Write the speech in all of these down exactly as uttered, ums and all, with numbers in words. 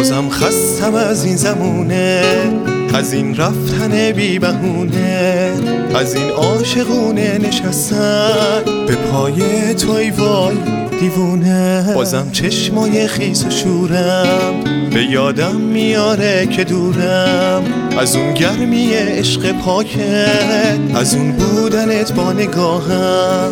بازم خستم از این زمونه، از این رفتن بی بهونه، از این عاشقونه نشستن به پای توی وای دیوونه. بازم چشمای خیس و شورم به یادم میاره که دورم از اون گرمی عشق پاکت، از اون بودنت با نگاهم.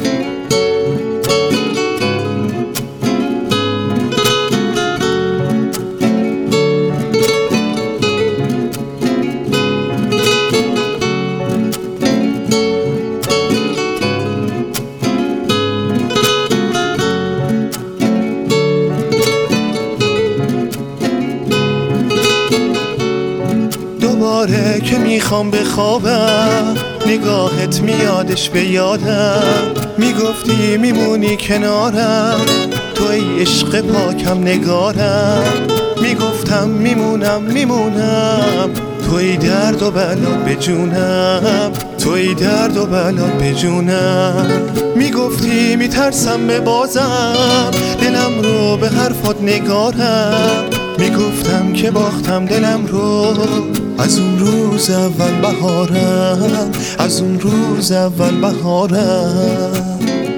دوباره که میخوام بخوابم نگاهت میادش به یادم، میگفتی میمونی کنارم توی عشق پاکم نگارم، میگفتم میمونم میمونم توی درد و بلات به جونم، توی درد و بلات به جونم. میگفتی میترسم به بازم دلم رو به حرفات نگارم، میگفتم که باختم دلم رو از اون روز اول بهارم، از اون روز اول بهارم.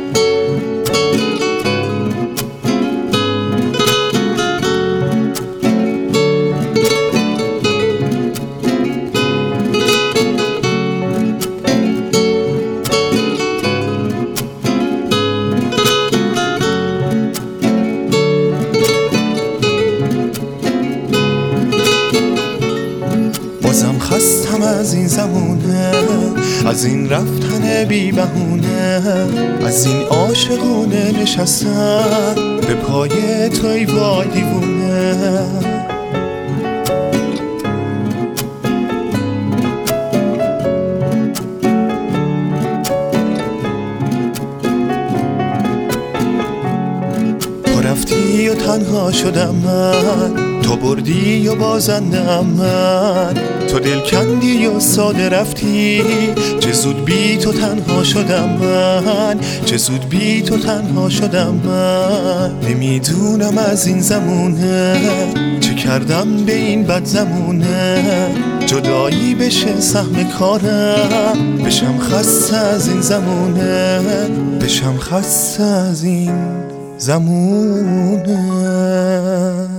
بازم خستم از این زمونه، از این رفتن بی بهونه، از این عاشقونه نشستن به پای توی وای دیوونه. تو رفتی و تنها شدم من، تو بردی و بازندم من، تو دل کندی و ساده رفتی، چه زود بی تو تنها شدم من، چه زود بی تو تنها شدم من. نمیدونم از این زمونه چه کردم به این بد زمونه، جدایی بشه سهم کارم، بشم خسته از این زمونه، بشم خسته از این زمونه.